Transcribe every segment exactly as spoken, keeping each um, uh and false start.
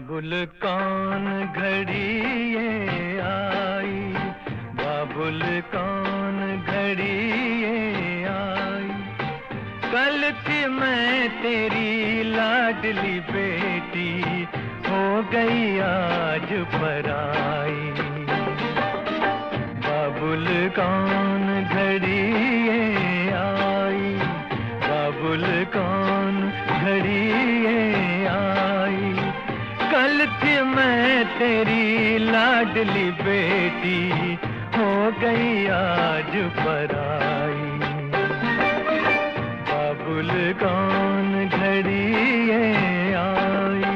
बाबुल कौन घड़ी ये आई, बाबुल कौन घड़ी ये आई। कल थी मैं तेरी लाडली बेटी, हो गई आज पराई। बाबुल कौन घड़ी ये आई, बाबुल कौन घड़ी ये आई। कल थी मैं तेरी लाडली बेटी, हो गई आज पराई। बाबुल कौन घड़ी ये आई।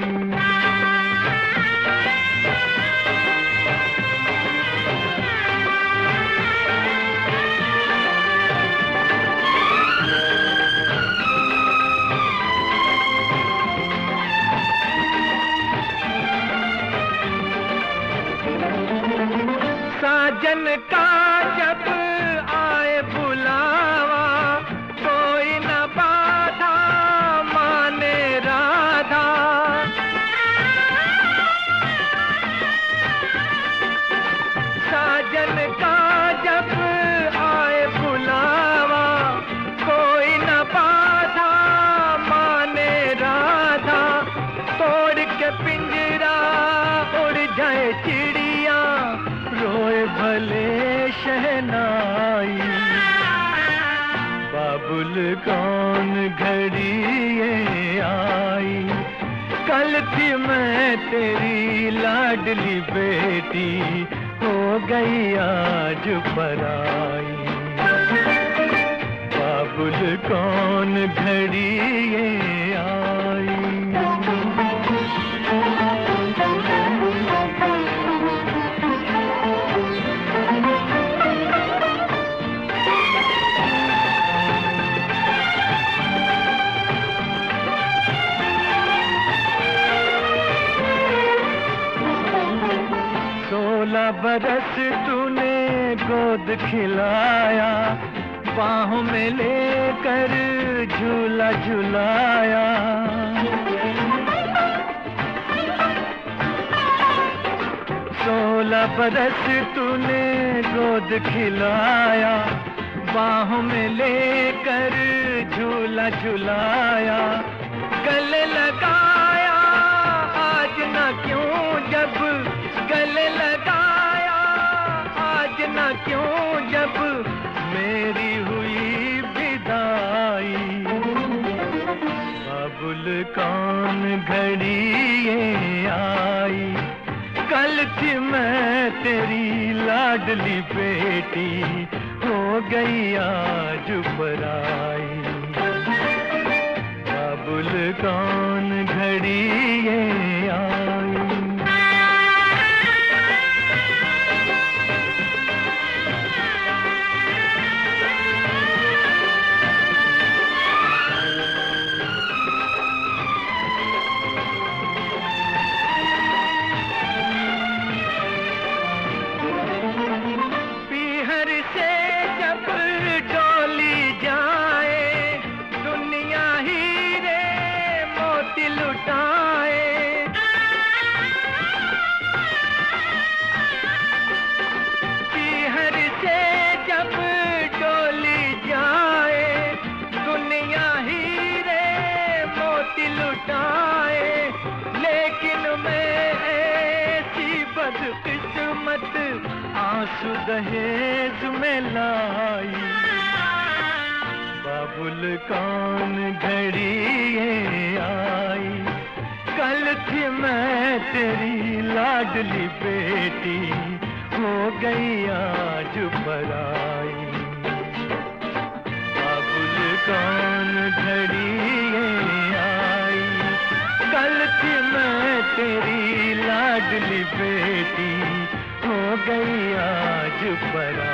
साजन का जब आए बुलावा, कोई न बाधा माने राधा। साजन का जब आए बुलावा, कोई न बाधा माने राधा। तोड़ के पिंजरा उड़ जाए चिड़िया, रोए भले शहनाई। बाबुल कौन घड़ी ये आई। कल थी मैं तेरी लाडली बेटी, हो गई आज पराई। बाबुल कौन घड़ी ये आई। सोलह बरस तूने गोद खिलाया, बाहों में लेकर झूला झुलाया। सोलह बरस तूने गोद खिलाया, बाहों में लेकर झूला झुलाया। गले लगाया आज ना क्यों, जब गले लगाया आज ना क्यों, जब मेरी हुई विदाई। बाबुल कौन घड़ी ये आई। कल थी मैं तेरी लाडली बेटी, हो गई आज पराई। बाबुल कौन घड़ी ये आई। लेकिन मैं ऐसी बदकिस्मत आंसू दहेज में लाई। बाबुल कौन घड़ी ये आई। कल थी मैं तेरी लाडली बेटी, हो गई आज पराई। बाबुल कौन घड़ी ये आई। कल थी मैं तेरी लाडली बेटी, हो गई आज पराई।